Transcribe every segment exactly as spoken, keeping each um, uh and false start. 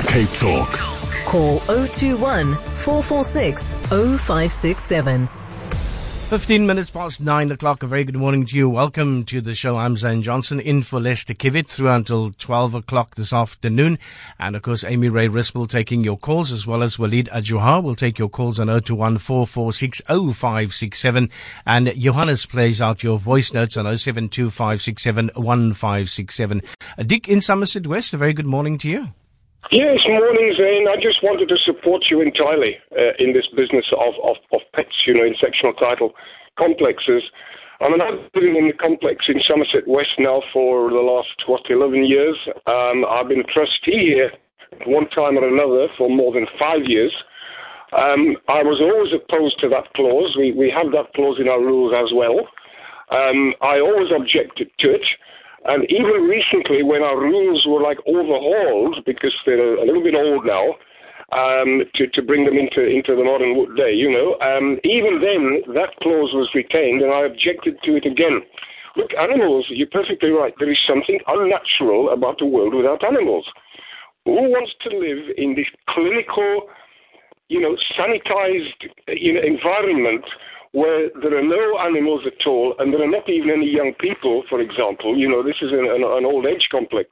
Cape Talk. Call oh two one, four four six, oh five six seven. fifteen minutes past nine o'clock. A very good morning to you. Welcome to the show. I'm Zane Johnson, in for Lester Kivett through until twelve o'clock this afternoon. And of course, Amy Ray Rispel taking your calls, as well as Walid Ajuha will take your calls on oh two one, four four six, oh five six seven. And Johannes plays out your voice notes on oh seven two, five six seven, one five six seven. Uh, Dick in Somerset West, a very good morning to you. Yes, morning, Zane. I just wanted to support you entirely uh, in this business of, of, of pets, you know, in sectional title complexes. I mean, I've been living in the complex in Somerset West now for the last, what, eleven years. Um, I've been a trustee here at one time or another for more than five years. Um, I was always opposed to that clause. We, we have that clause in our rules as well. Um, I always objected to it. And even recently, when our rules were like overhauled, because they're a little bit old now, um, to, to bring them into, into the modern day, you know, um, even then, that clause was retained, and I objected to it again. Look, animals, you're perfectly right. There is something unnatural about a world without animals. Who wants to live in this clinical, you know, sanitized, you know, environment where there are no animals at all, and there are not even any young people, for example? You know, this is an, an, an old age complex.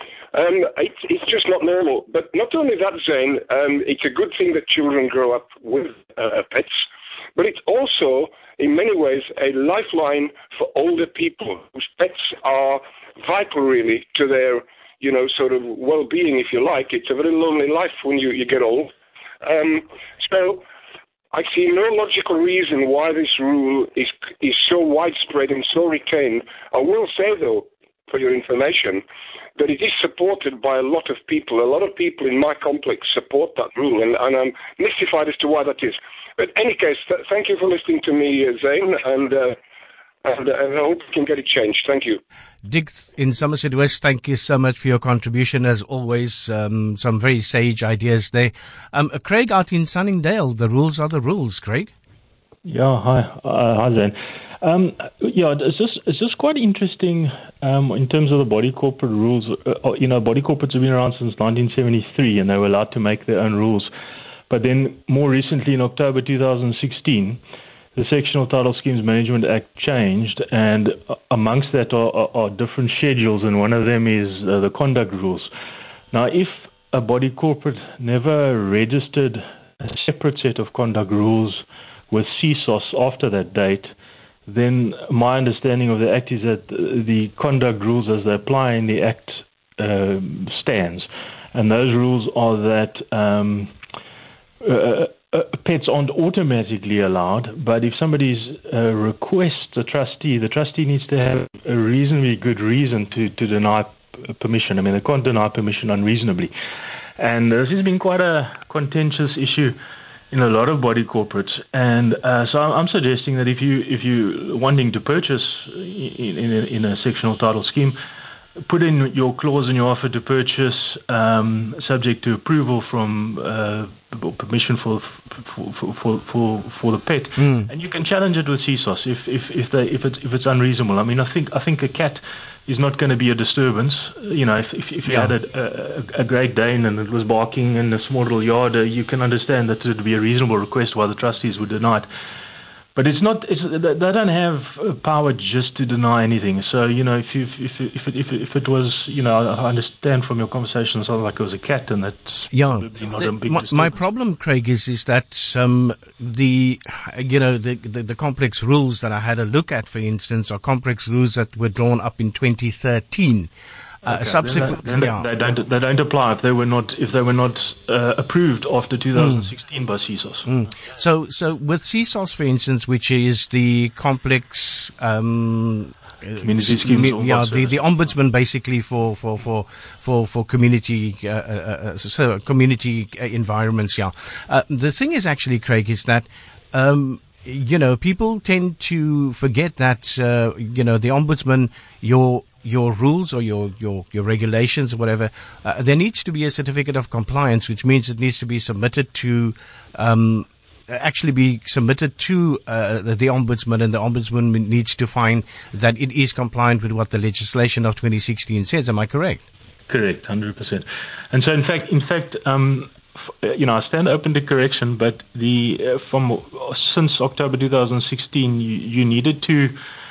Um, it's, it's just not normal. But not only that, Zane, um, it's a good thing that children grow up with uh, pets, but it's also, in many ways, a lifeline for older people whose pets are vital, really, to their, you know, sort of well-being, if you like. It's a very lonely life when you, you get old. Um, so I see no logical reason why this rule is is so widespread and so retained. I will say, though, for your information, that it is supported by a lot of people. A lot of people in my complex support that rule, and, and I'm mystified as to why that is. But in any case, th- thank you for listening to me, uh, Zane, and, uh, and, uh, and I hope we can get it changed. Thank you. Dick in Somerset West, thank you so much for your contribution. As always, um, some very sage ideas there. Um, uh, Craig out in Sunningdale, the rules are the rules, Craig. Yeah, hi, uh, hi Zane. Um, yeah, it's just it's just quite interesting um, in terms of the body corporate rules. Uh, you know, body corporates have been around since nineteen seventy-three, and they were allowed to make their own rules. But then, more recently, in October two thousand sixteen, the Sectional Title Schemes Management Act changed, and amongst that are, are, are different schedules, and one of them is uh, the conduct rules. Now, if a body corporate never registered a separate set of conduct rules with C S O S after that date, then my understanding of the Act is that the conduct rules as they apply in the Act uh, stands. And those rules are that um, uh, uh, pets aren't automatically allowed, but if somebody uh, requests a trustee, the trustee needs to have a reasonably good reason to, to deny p- permission. I mean, they can't deny permission unreasonably. And this has been quite a contentious issue in a lot of body corporates, and uh, so I'm suggesting that if you if you wanting to purchase in, in, a, in a sectional title scheme, put in your clause in your offer to purchase, um, subject to approval from uh, permission for for for for, for the pet, mm. and you can challenge it with C S O S if if if, they, if it's if it's unreasonable. I mean, I think I think a cat is not going to be a disturbance. You know, if if, if you yeah. had a, a, a Great Dane and it was barking in a small little yard, uh, you can understand that it would be a reasonable request why the trustees would deny it. But it's not. It's, they don't have power just to deny anything. So you know, if you, if if it, if it, if it was, you know, I understand from your conversation, it sounded like it was a cat, and that's yeah. The, my, my problem, Craig, is is that um, the you know the, the the complex rules that I had a look at, for instance, are complex rules that were drawn up in twenty thirteen. Uh, okay. Subsequent, then they, then yeah. they don't they don't apply if they were not if they were not uh, approved after two thousand sixteen mm. by C S O S. Mm. So, so with C S O S, for instance, which is the complex, um, community scheme, me, yeah, the, the ombudsman basically for for for for for community uh, uh, so community environments. Yeah, uh, the thing is actually, Craig, is that. Um, you know, people tend to forget that, uh, you know, the ombudsman, your your rules or your, your, your regulations or whatever, uh, there needs to be a certificate of compliance, which means it needs to be submitted to, um, actually be submitted to uh, the, the ombudsman, and the ombudsman needs to find that it is compliant with what the legislation of twenty sixteen says. Am I correct? Correct, one hundred percent. And so, in fact, in fact, um, f- you know, I stand open to correction, but the uh, from since October two thousand sixteen, you, you needed to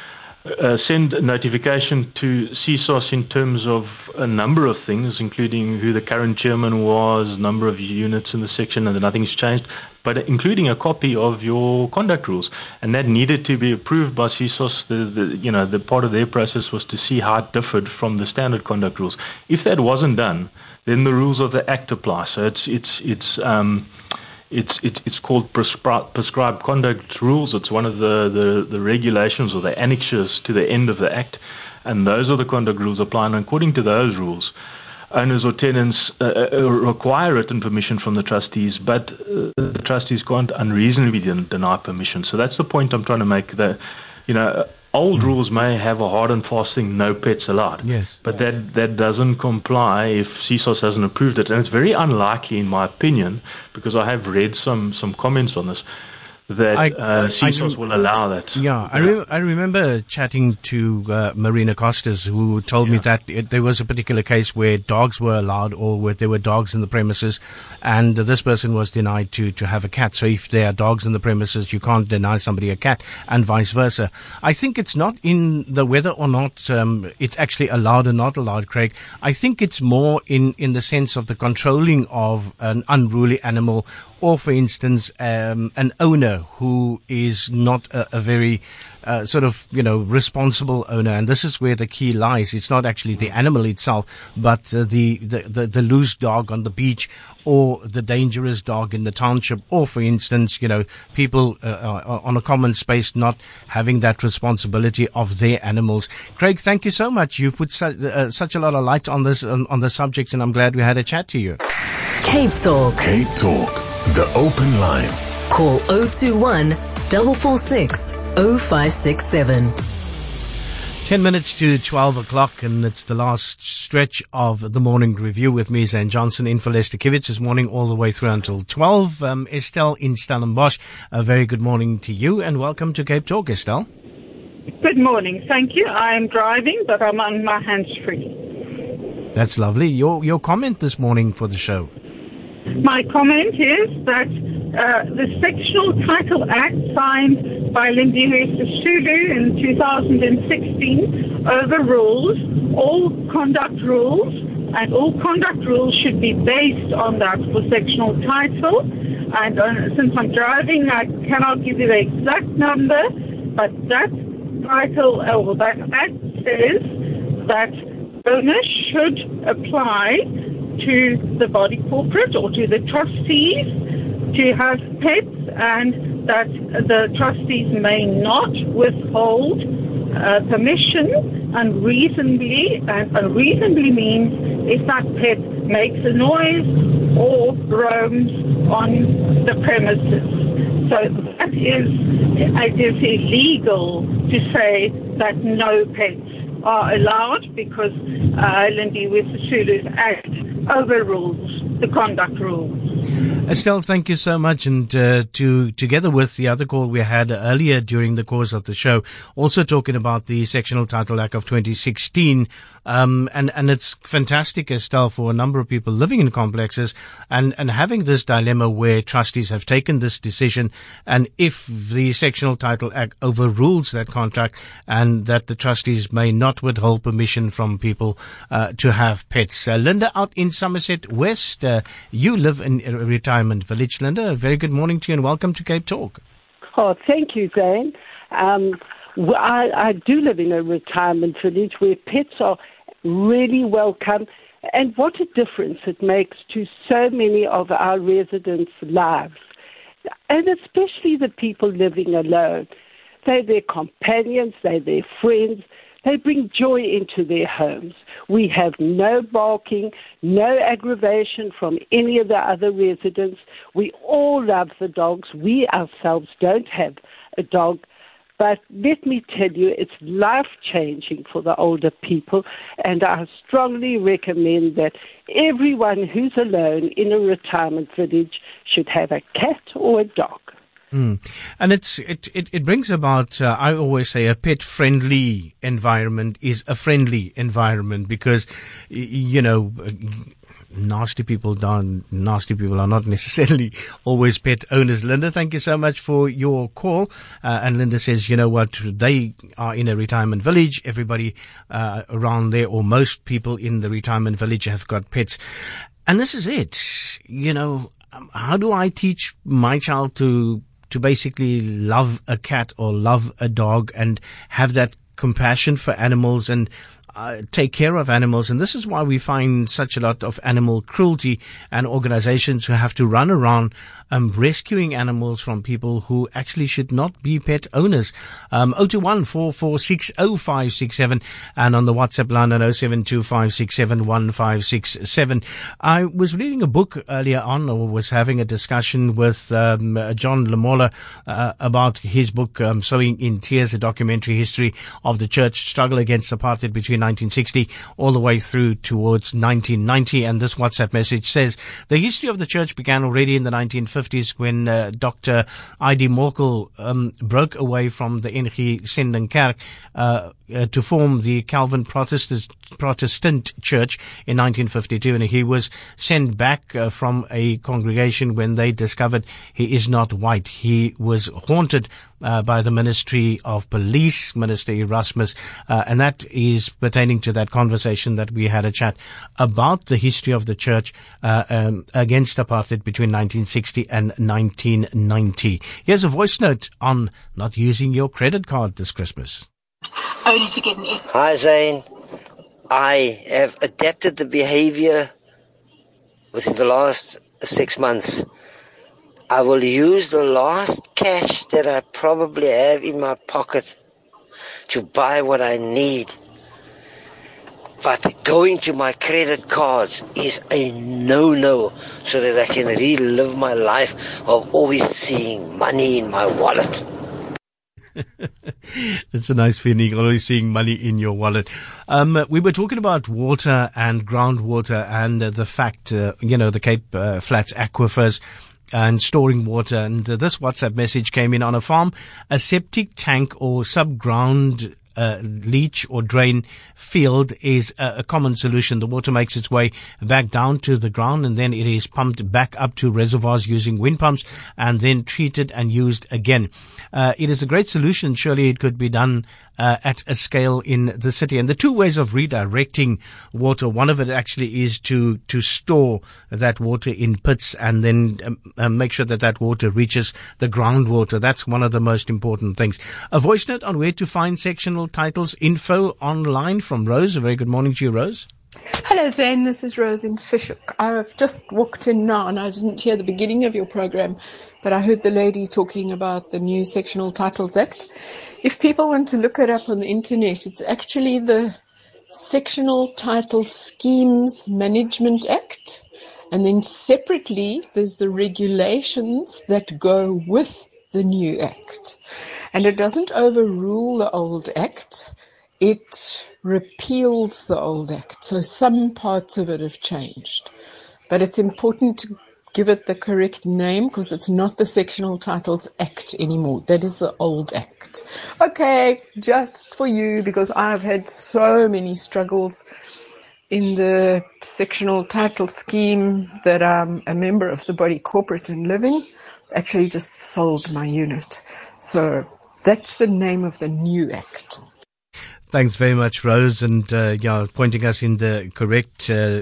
uh, send a notification to C S O S in terms of a number of things, including who the current chairman was, number of units in the section, and nothing's changed, but including a copy of your conduct rules, and that needed to be approved by C S O S. The, the you know the part of their process was to see how it differed from the standard conduct rules. If that wasn't done, then the rules of the Act apply. So it's it's it's um, it's it's, it's called prescri- prescribed conduct rules. It's one of the, the, the regulations or the annexures to the end of the Act, and those are the conduct rules apply. And according to those rules, owners or tenants uh, uh, require written permission from the trustees, but uh, the trustees can't unreasonably den- deny permission. So that's the point I'm trying to make. That you know, old mm. rules may have a hard and fast thing, no pets allowed. Yes. But that that doesn't comply if C S O S hasn't approved it, and it's very unlikely, in my opinion, because I have read some some comments on this, that I, uh, C S O S I, will allow that. Yeah, I, re- I remember chatting to uh, Marina Costas, who told yeah. me that it, there was a particular case where dogs were allowed, or where there were dogs in the premises, and uh, this person was denied to, to have a cat. So if there are dogs in the premises, you can't deny somebody a cat, and vice versa. I think it's not in the whether or not um, it's actually allowed or not allowed, Craig. I think it's more in, in the sense of the controlling of an unruly animal, or, for instance, um, an owner who is not a, a very uh, sort of, you know, responsible owner. And this is where the key lies. It's not actually the animal itself, but uh, the, the, the, the loose dog on the beach, or the dangerous dog in the township, or, for instance, you know, people uh, on a common space not having that responsibility of their animals. Craig, thank you so much. You've put su- uh, such a lot of light on this, on, on the subject, and I'm glad we had a chat to you. Cape Talk. Cape Talk. The open line. Call oh two one, four four six, oh five six seven. Ten minutes to twelve o'clock, and it's the last stretch of the morning review with me, Zane Johnson, in for Lester Kivitz this morning, all the way through until twelve. Um, Estelle in Stellenbosch, a very good morning to you, and welcome to Cape Talk, Estelle. Good morning, thank you. I'm driving, but I'm on my hands-free. That's lovely. Your your comment this morning for the show. My comment is that uh, the Sectional Title Act signed by Lindiwe Sisulu in two thousand sixteen overrules all conduct rules, and all conduct rules should be based on that for sectional title. And uh, since I'm driving, I cannot give you the exact number, but that title, or that act says that owners should apply to the body corporate or to the trustees to have pets, and that the trustees may not withhold uh, permission unreasonably, and unreasonably means if that pet makes a noise or roams on the premises. So that is, it is illegal to say that no pets are allowed, because uh, Lindiwe Sisulu's Act overrules the conduct rules. Estelle, thank you so much. And uh, to together with the other call we had earlier during the course of the show, also talking about the Sectional Title Act of twenty sixteen, um, and and it's fantastic, Estelle, for a number of people living in complexes and and having this dilemma where trustees have taken this decision, and if the Sectional Title Act overrules that contract, and that the trustees may not withhold permission from people uh, to have pets. Uh, Linda out in Somerset West, uh, you live in a retirement village. Linda, a very good morning to you and welcome to Cape Talk. Oh, thank you, Zane. Um, I, I do live in a retirement village where pets are really welcome, and what a difference it makes to so many of our residents' lives, and especially the people living alone. They're their companions, they're their friends, they bring joy into their homes. We have no barking, no aggravation from any of the other residents. We all love the dogs. We ourselves don't have a dog. But let me tell you, it's life-changing for the older people, and I strongly recommend that everyone who's alone in a retirement village should have a cat or a dog. Mm. And it's it, it, it brings about, uh, I always say, a pet-friendly environment is a friendly environment because, y- you know, nasty people don't, nasty people are not necessarily always pet owners. Linda, thank you so much for your call. Uh, and Linda says, you know what, they are in a retirement village. Everybody uh, around there, or most people in the retirement village, have got pets. And this is it. You know, how do I teach my child to to basically love a cat or love a dog and have that compassion for animals and uh, take care of animals? And this is why we find such a lot of animal cruelty and organizations who have to run around um, rescuing animals from people who actually should not be pet owners. Um, zero two one, four four six, zero five six seven and on the WhatsApp line at zero seven two five six seven one five six seven. I was reading a book earlier on, or was having a discussion with um, John Lamola uh, about his book, um, Sowing in Tears, a documentary history of the church struggle against apartheid between nineteen sixty all the way through towards nineteen ninety. And this WhatsApp message says, the history of the church began already in the nineteen fifties when uh, Doctor I D Morkel um, broke away from the N G Sendenkerk uh, uh, to form the Calvin Protestant, Protestant Church in nineteen fifty-two. And he was sent back uh, from a congregation when they discovered he is not white. He was haunted Uh, by the Ministry of Police, Minister Erasmus, uh, and that is pertaining to that conversation that we had a chat about the history of the church uh, um, against apartheid between nineteen sixty and nineteen ninety. Here's a voice note on not using your credit card this Christmas. Only to get an F. Hi, Zane. I have adapted the behavior within the last six months. I will use the last cash that I probably have in my pocket to buy what I need. But going to my credit cards is a no-no, so that I can relive my life of always seeing money in my wallet. It's a nice feeling, always seeing money in your wallet. Um, we were talking about water and groundwater and uh, the fact, uh, you know, the Cape uh, Flats aquifers and storing water. And uh, this WhatsApp message came in: on a farm, a septic tank or subground uh, leach or drain field is a, a common solution. The water makes its way back down to the ground and then it is pumped back up to reservoirs using wind pumps and then treated and used again. Uh, it is a great solution. Surely it could be done Uh, at a scale in the city. And the two ways of redirecting water, one of it actually is to to store that water in pits and then um, uh, make sure that that water reaches the groundwater. That's one of the most important things. A voice note on where to find sectional titles info online from Rose. A very good morning to you, Rose. Hello, Zane. This is Rose in Fishhook. I've just walked in now and I didn't hear the beginning of your program, but I heard the lady talking about the new Sectional Titles Act. If people want to look it up on the internet, it's actually the Sectional Title Schemes Management Act. And then separately, there's the regulations that go with the new act. And it doesn't overrule the old act. It repeals the old act. So some parts of it have changed. But it's important to give it the correct name because it's not the Sectional Titles Act anymore. That is the old act. Okay, just for you, because I've had so many struggles in the sectional title scheme that I'm a member of the body corporate and living. Actually just sold my unit. So that's the name of the new act. Thanks very much, Rose, and uh, yeah, pointing us in the correct uh,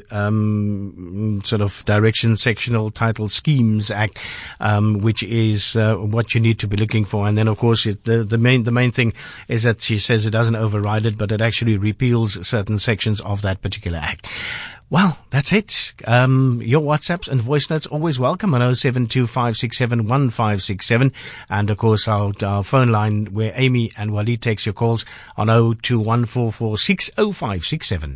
um, sort of direction. Sectional Title Schemes Act, um, which is uh, what you need to be looking for. And then, of course, it, the the main the main thing is that she says it doesn't override it, but it actually repeals certain sections of that particular act. Well, that's it. Um, your WhatsApps and voice notes always welcome on zero seven two five six seven one five six seven. And of course, our, our phone line where Amy and Waleed takes your calls on zero two one four four six zero five six seven.